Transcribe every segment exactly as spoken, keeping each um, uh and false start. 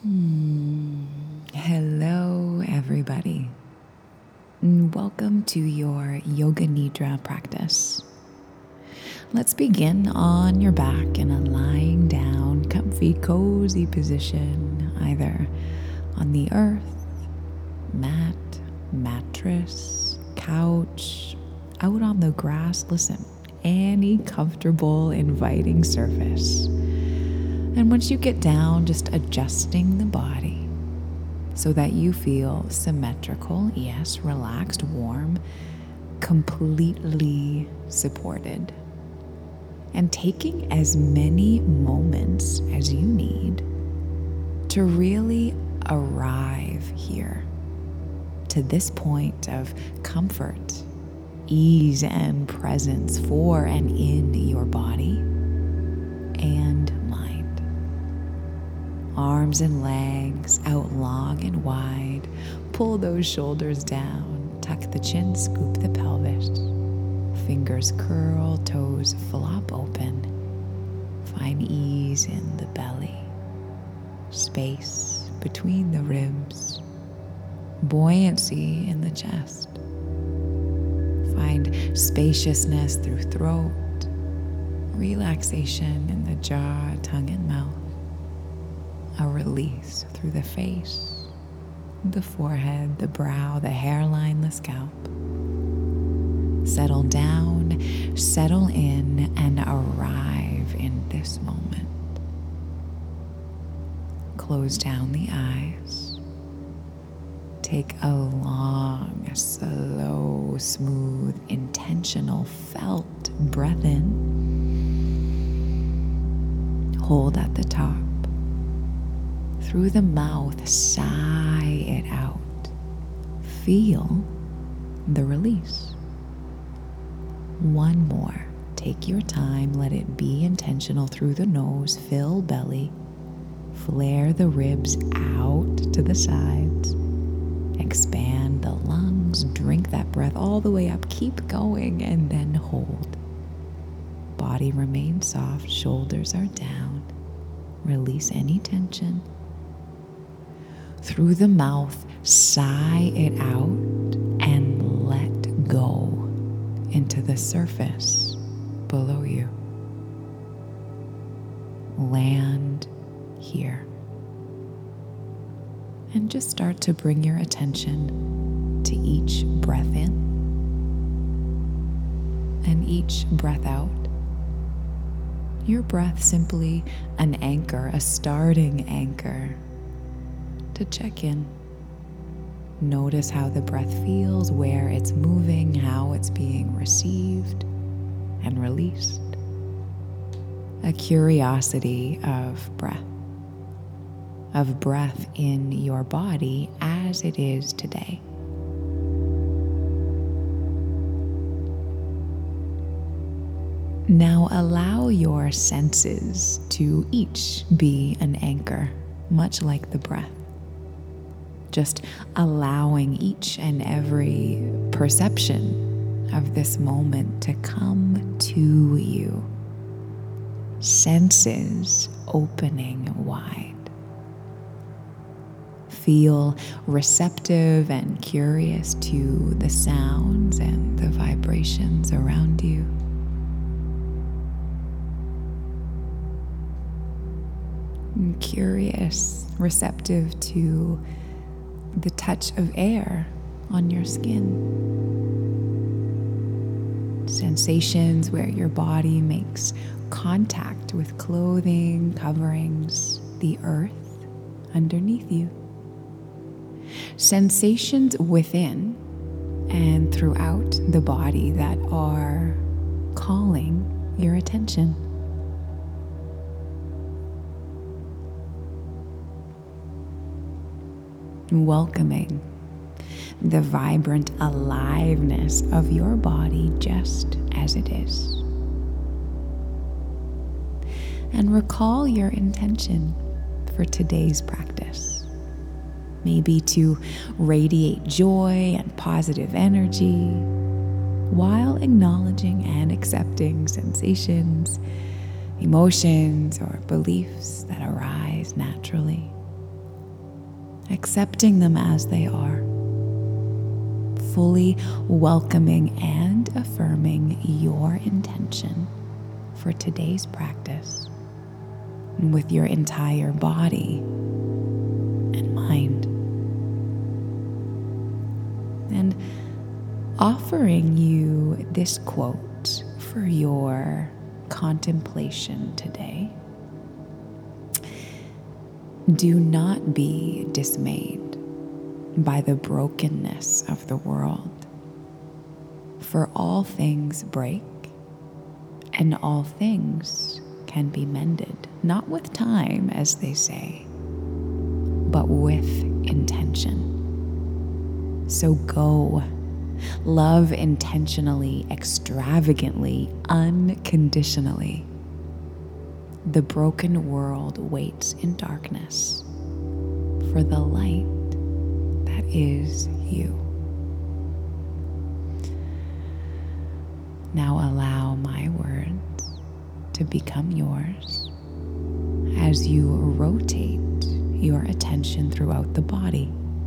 Hmm. Hello, everybody. And welcome to your Yoga Nidra practice. Let's begin on your back in a lying down, comfy, cozy position, either on the earth, mat, mattress, couch, out on the grass. Listen, any comfortable, inviting surface. And once you get down, just adjusting the body so that you feel symmetrical, yes, relaxed, warm, completely supported. And taking as many moments as you need to really arrive here, to this point of comfort, ease, and presence for and in your body and mind. Arms and legs out long and wide. Pull those shoulders down. Tuck the chin, scoop the pelvis. Fingers curl, toes flop open. Find ease in the belly. Space between the ribs. Buoyancy in the chest. Find spaciousness through throat. Relaxation in the jaw, tongue, and mouth. A release through the face, the forehead, the brow, the hairline, the scalp. Settle down, settle in, and arrive in this moment. Close down the eyes. Take a long, slow, smooth, intentional, felt breath in. Hold at the top. Through the mouth, sigh it out. Feel the release. One more. Take your time. Let it be intentional. Through the nose, fill belly. Flare the ribs out to the sides. Expand the lungs. Drink that breath all the way up. Keep going and then hold. Body remains soft. Shoulders are down. Release any tension. Through the mouth, sigh it out and let go into the surface below you. Land here. And just start to bring your attention to each breath in and each breath out. Your breath simply an anchor, a starting anchor. To check in. Notice how the breath feels, where it's moving, how it's being received and released. A curiosity of breath, of breath in your body as it is today. Now allow your senses to each be an anchor, much like the breath. Just allowing each and every perception of this moment to come to you. Senses opening wide. Feel receptive and curious to the sounds and the vibrations around you. And curious, receptive to the touch of air on your skin. Sensations where your body makes contact with clothing, coverings, the earth underneath you. Sensations within and throughout the body that are calling your attention. Welcoming the vibrant aliveness of your body just as it is. And recall your intention for today's practice. Maybe to radiate joy and positive energy while acknowledging and accepting sensations, emotions, or beliefs that arise naturally. accepting them as they are, fully welcoming and affirming your intention for today's practice with your entire body and mind. And offering you this quote for your contemplation today. Do not be dismayed by the brokenness of the world, for all things break and all things can be mended, not with time, as they say, but with intention. So go, love intentionally, extravagantly, unconditionally. The broken world waits in darkness for the light that is you. Now allow my words to become yours as you rotate your attention throughout the body,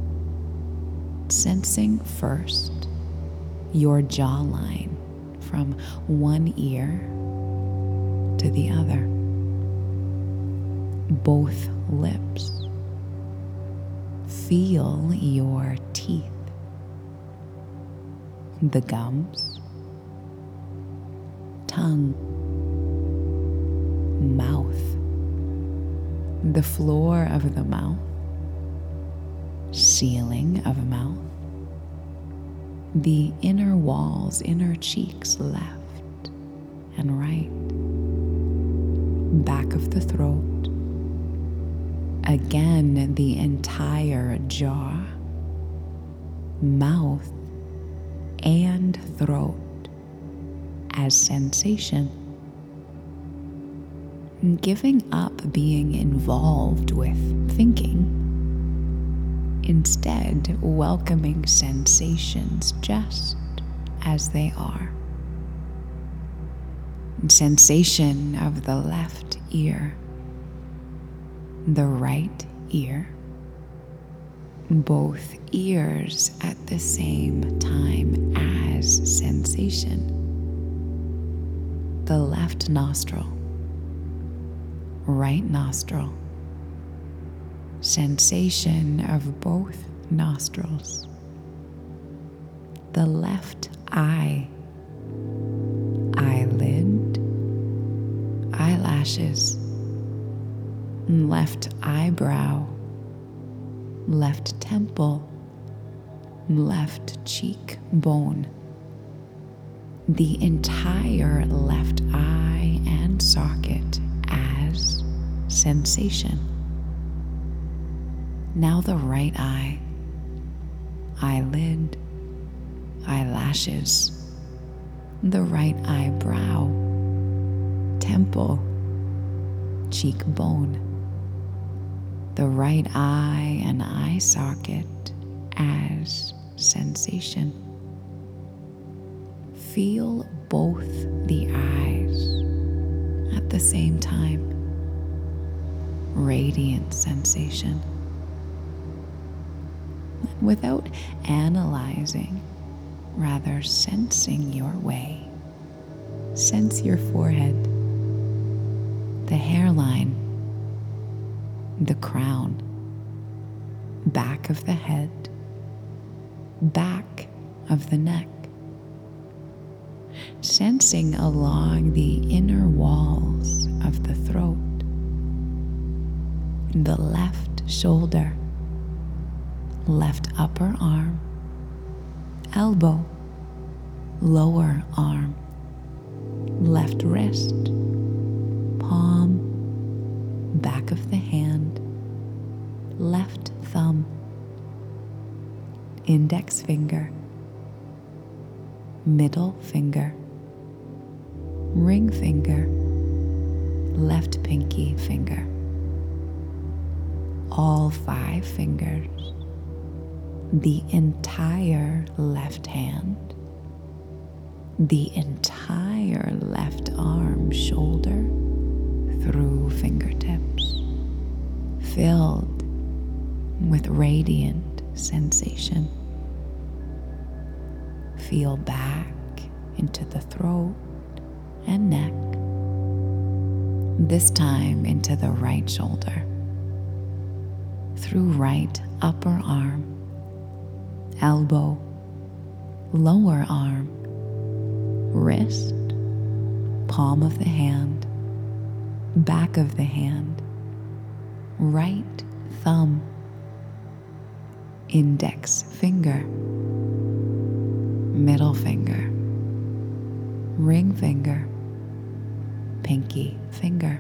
sensing first your jawline from one ear to the other, both lips. Feel your teeth, the gums, tongue, mouth, the floor of the mouth, ceiling of mouth, the inner walls, inner cheeks, left and right, back of the throat, again the entire jaw, mouth, and throat as sensation. Giving up being involved with thinking, instead welcoming sensations just as they are. Sensation of the left ear, the right ear, both ears at the same time as sensation. The left nostril, right nostril, sensation of both nostrils. The left eye, eyelid, eyelashes, left eyebrow, left temple, left cheekbone, the entire left eye and socket as sensation. Now the right eye, eyelid, eyelashes, the right eyebrow, temple, cheekbone, the right eye and eye socket as sensation. Feel both the eyes at the same time. Radiant sensation. Without analyzing, rather sensing your way. Sense your forehead, the hairline, the crown, back of the head, back of the neck. Sensing along the inner walls of the throat, the left shoulder, left upper arm, elbow, lower arm, left wrist, palm, back of the hand, left thumb, index finger, middle finger, ring finger, left pinky finger, all five fingers, the entire left hand, the entire left arm, shoulder, through fingertips, filled with radiant sensation. Feel back into the throat and neck, this time into the right shoulder, through right upper arm, elbow, lower arm, wrist, palm of the hand, back of the hand, right thumb, index finger, middle finger, ring finger, pinky finger,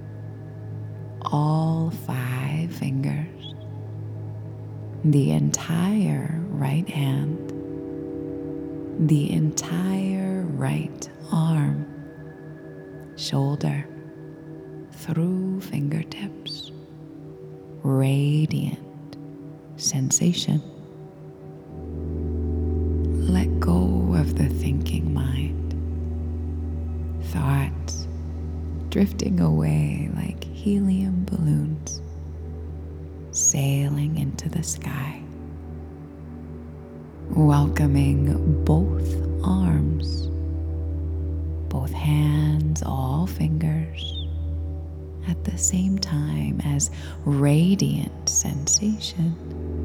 all five fingers, the entire right hand, the entire right arm, shoulder, through fingertips, radiant sensation. Let go of the thinking mind, thoughts drifting away like helium balloons, sailing into the sky, welcoming both arms, both hands, all fingers, at the same time as radiant sensation.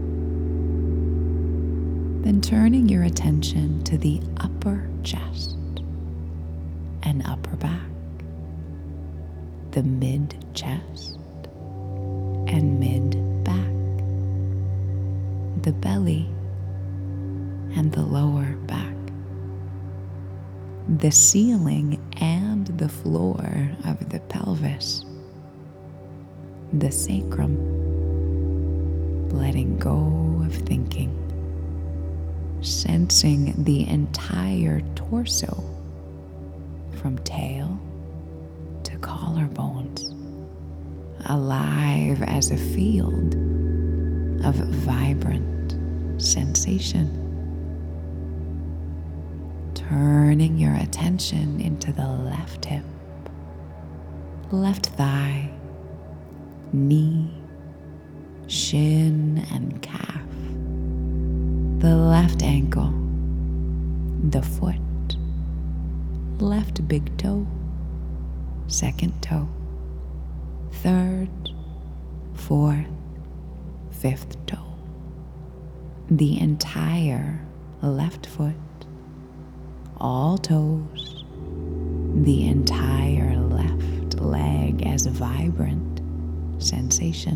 Then turning your attention to the upper chest and upper back, the mid chest and mid back, the belly and the lower back, the ceiling and the floor of the pelvis, the sacrum, letting go of thinking, sensing the entire torso from tail to collarbones, alive as a field of vibrant sensation. Turning your attention into the left hip, left thigh, knee, shin, and calf, the left ankle, the foot, left big toe, second toe, third, fourth, fifth toe, the entire left foot, all toes, the entire left leg as a vibrant sensation.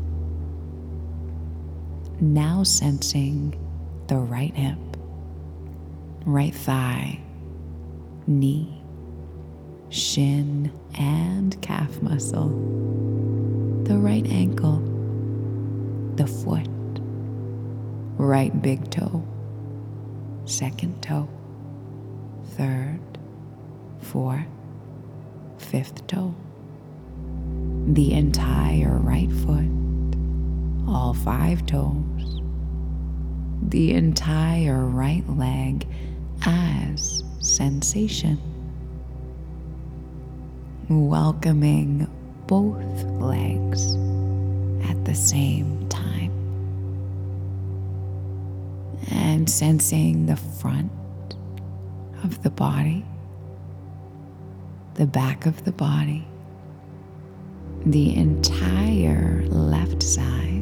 Now sensing the right hip, right thigh, knee, shin, and calf muscle, the right ankle, the foot, right big toe, second toe, third, fourth, fifth toe, the entire right foot, all five toes, the entire right leg as sensation. Welcoming both legs at the same time, and sensing the front of the body, the back of the body, the entire left side,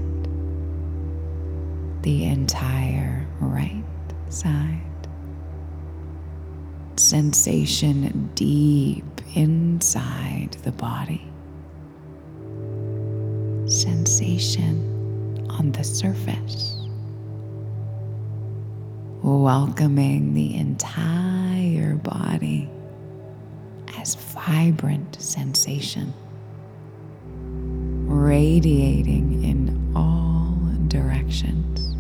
the entire right side. Sensation deep inside the body. Sensation on the surface. Welcoming the entire body as vibrant sensation, radiating in all directions,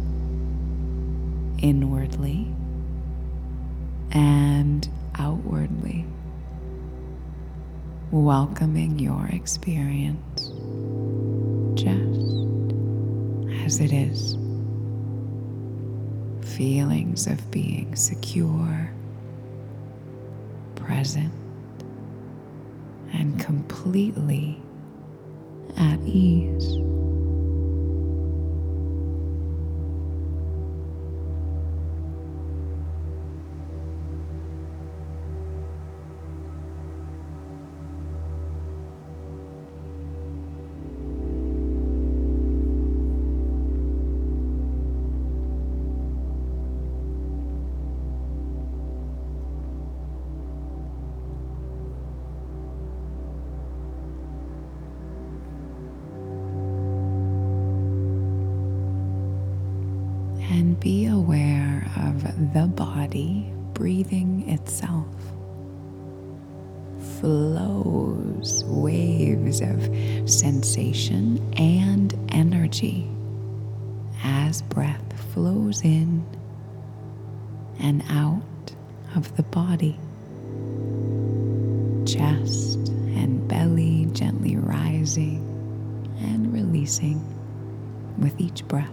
inwardly and outwardly, welcoming your experience just as it is. Feelings of being secure, present, and completely at ease. And be aware of the body breathing itself. Flows, waves of sensation and energy as breath flows in and out of the body. Chest and belly gently rising and releasing with each breath.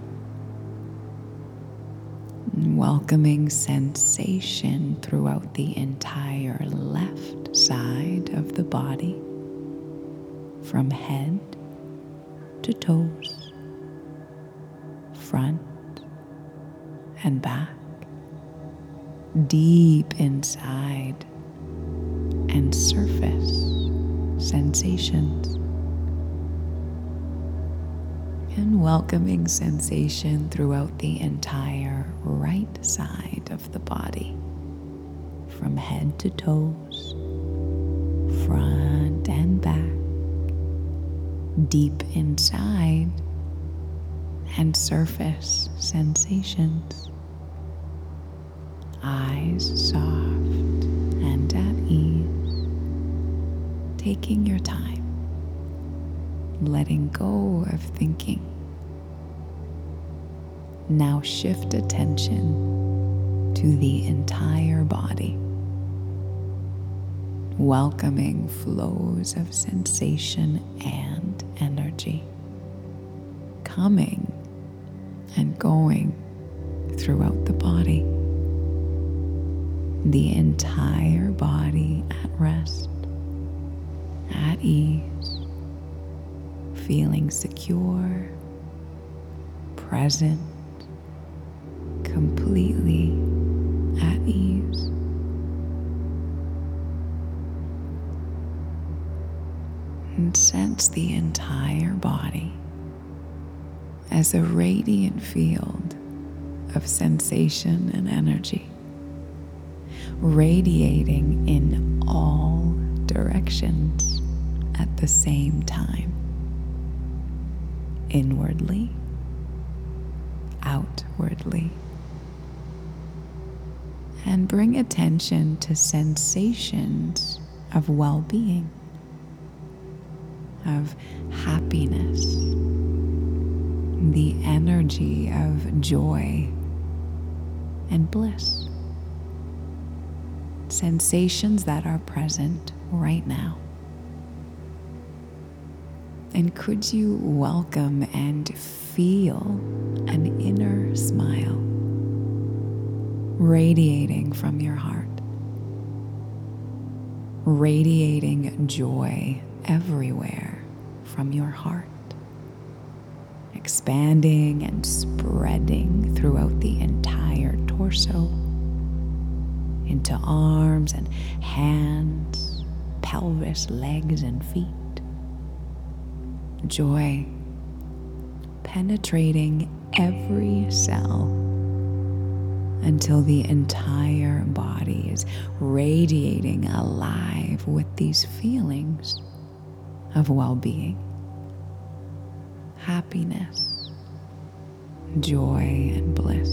Welcoming sensation throughout the entire left side of the body, from head to toes, front and back, deep inside and surface sensations. And welcoming sensation throughout the entire right side of the body, from head to toes, front and back, deep inside and surface sensations. Eyes soft and at ease, taking your time, letting go of thinking. Now shift attention to the entire body, welcoming flows of sensation and energy, coming and going throughout the body. The entire body at rest, at ease, feeling secure, present, completely at ease. And sense the entire body as a radiant field of sensation and energy, radiating in all directions at the same time. Inwardly, outwardly. And bring attention to sensations of well-being, of happiness, the energy of joy and bliss. Sensations that are present right now. And could you welcome and feel an inner smile radiating from your heart, radiating joy everywhere from your heart, expanding and spreading throughout the entire torso, into arms and hands, pelvis, legs, and feet. Joy penetrating every cell until the entire body is radiating alive with these feelings of well-being, happiness, joy, and bliss.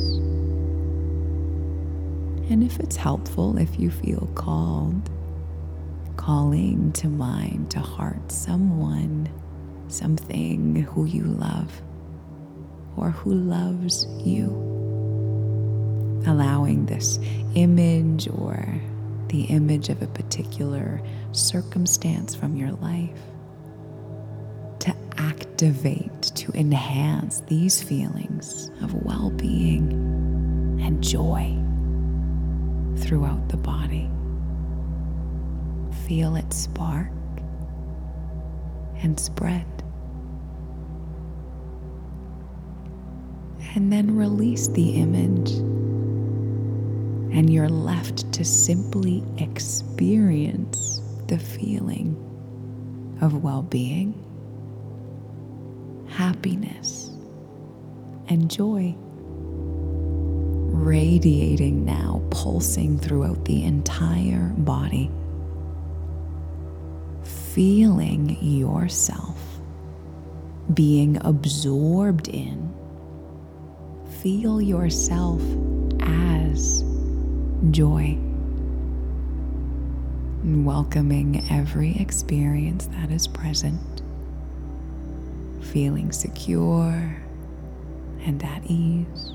And if it's helpful, if you feel called, calling to mind, to heart, someone, something who you love or who loves you, allowing this image or the image of a particular circumstance from your life to activate, to enhance these feelings of well-being and joy throughout the body. Feel it spark and spread. And then release the image, and you're left to simply experience the feeling of well-being, happiness, and joy, radiating now, pulsing throughout the entire body, feeling yourself being absorbed in, feel yourself as joy. Welcoming every experience that is present, feeling secure and at ease,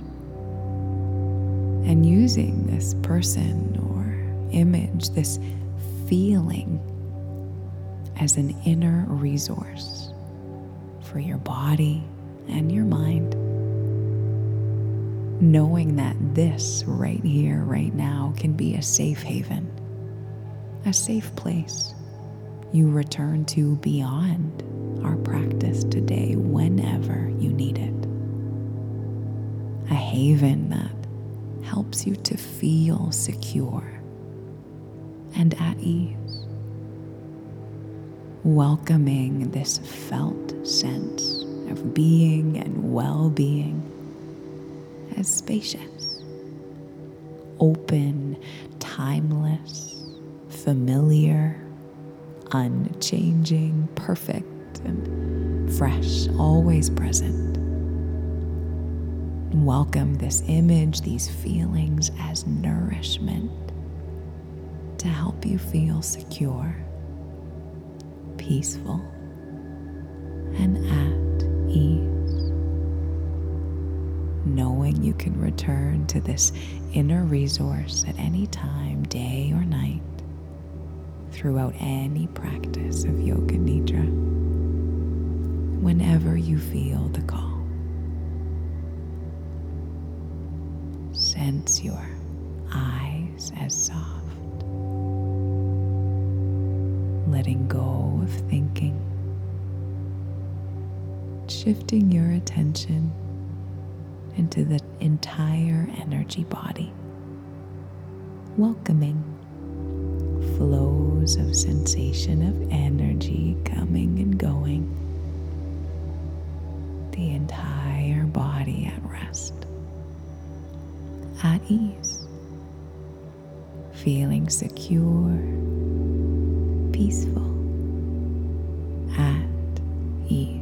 and using this person or image, this feeling, as an inner resource for your body and your mind, knowing that this right here, right now, can be a safe haven, a safe place you return to beyond our practice today whenever you need it. A haven that helps you to feel secure and at ease, welcoming this felt sense of being and well-being as spacious, open, timeless, familiar, unchanging, perfect, and fresh, always present. Welcome this image, these feelings as nourishment to help you feel secure, peaceful, and at ease. Knowing you can return to this inner resource at any time, day or night, throughout any practice of Yoga Nidra, whenever you feel the call. Sense your eyes as soft, letting go of thinking, shifting your attention into the entire energy body, welcoming flows of sensation of energy coming and going, the entire body at rest, at ease, feeling secure, peaceful, at ease,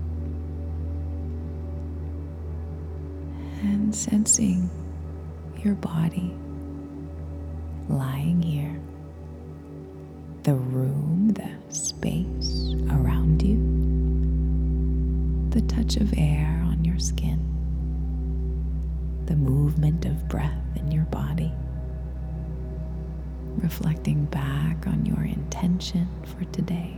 and sensing your body lying here, the room, the space around you, the touch of air on your skin, the movement of breath in your body, reflecting back on your intention for today,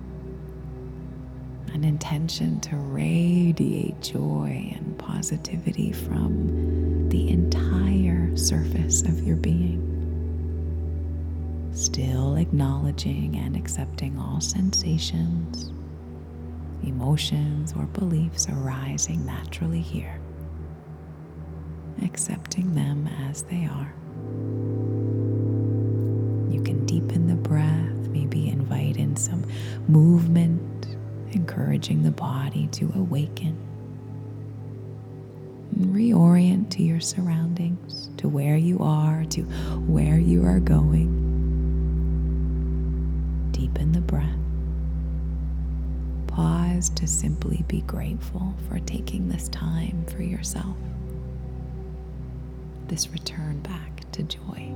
an intention to radiate joy and positivity from the entire surface of your being. Still acknowledging and accepting all sensations, emotions, or beliefs arising naturally here. Accepting them as they are. You can deepen the breath, maybe invite in some movement, encouraging the body to awaken. And reorient to your surroundings, to where you are, to where you are going. Deepen the breath. Pause to simply be grateful for taking this time for yourself. This return back to joy.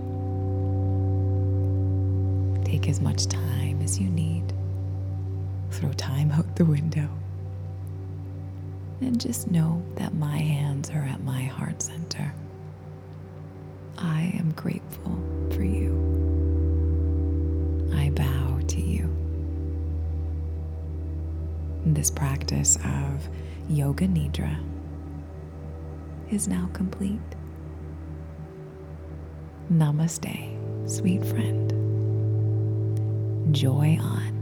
Take as much time as you need. Throw time out the window. And just know that my hands are at my heart center. I am grateful for you. I bow to you. This practice of Yoga Nidra is now complete. Namaste, sweet friend. Joy on.